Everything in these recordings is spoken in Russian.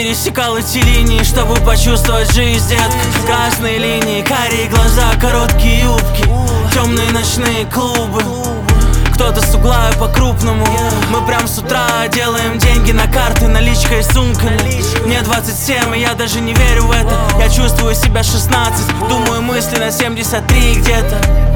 пересекал эти линии, чтобы почувствовать жизнь, детка. Красные линии, карие глаза, короткие юбки, темные ночные клубы. Кто-то с угла по-крупному. Мы прям с утра делаем деньги на карты, наличкой и сумками. Мне 27, и я даже не верю в это. Я чувствую себя 16, думаю мысли на 73 где-то.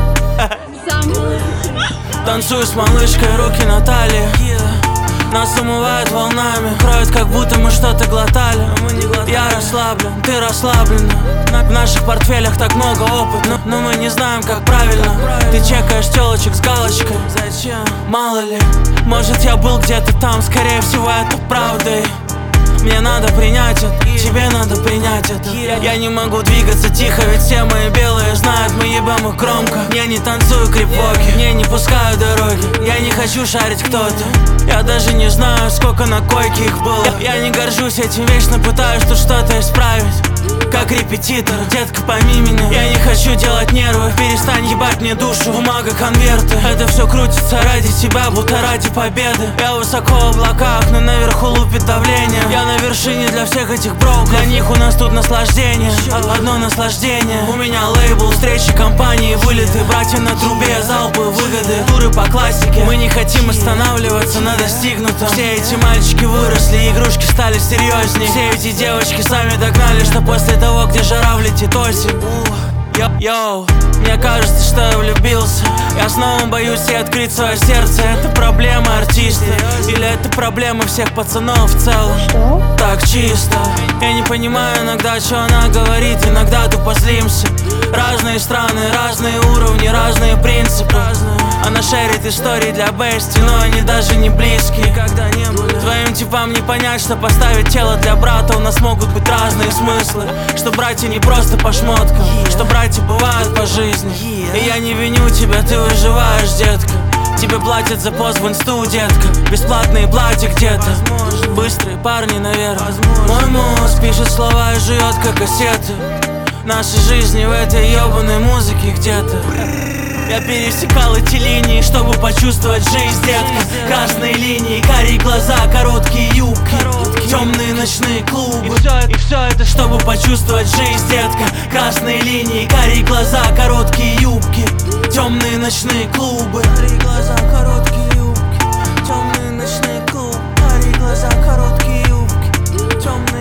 Танцую с малышкой, руки на талии. Нас умывает волнами, кроет, как будто мы что-то глотали. Я расслаблен, ты расслаблена. В наших портфелях так много опыта, но мы не знаем, как правильно. Ты чекаешь телочек с галочкой. Зачем? Мало ли, может я был где-то там, скорее всего это правда. Мне надо принять это, тебе надо принять это. Я не могу двигаться тихо, ведь все мои белые знают, мы ебем их громко. Я не танцую крипвоки, мне не пускают дороги. Я не хочу шарить кто-то, я даже не знаю, сколько на койке их было. Я не горжусь этим, вечно пытаюсь тут что-то исправить. Как репетитор, детка, пойми меня. Я не хочу делать нервы, перестань ебать мне душу. Бумага, конверты, это все крутится ради тебя, будто ради победы. Я высоко в облаках, но наверху лупит давление. Я на вершине для всех этих броков. Для них у нас тут наслаждение, одно наслаждение. У меня лейбл, встречи, компании, вылеты. Братья на трубе, залпы, выгоды. Туры по классике, мы не хотим останавливаться на достигнутом. Все эти мальчики выросли, игрушки стали серьезней. Все эти девочки сами догнали, что после того, где жара влетит осень. Йоу, мне кажется, что я влюбился. Я снова боюсь и открыть свое сердце. Это проблема артиста или это проблема всех пацанов в целом? Что? Так чисто. Я не понимаю иногда, что она говорит. Иногда тупо злимся. Разные страны, разные уровни, разные принципы. Она шерит истории для бести, но они даже не близкие. Никогда не были. Твоим типам не понять, что поставить тело для брата. У нас могут быть разные смыслы. Что братья не просто по шмоткам, что братья бывают по жизни. И я не виню тебя, ты выживаешь, детка. Тебе платят за пост в инсту, детка. Бесплатные платья где-то. Быстрые парни, наверное. Мой мозг пишет слова и жует, как кассеты. Наши жизни в этой ебаной музыке где-то. Я пересекал эти линии, чтобы почувствовать жизнь, детка. Красные линии, карие глаза, короткие юбки, темные ночные клубы. И все это, чтобы почувствовать жизнь, детка. Красные линии, карие глаза, короткие юбки, темные ночные клубы. Карие глаза, короткие юбки, темные ночные клубы. Карие глаза, короткие юбки, темные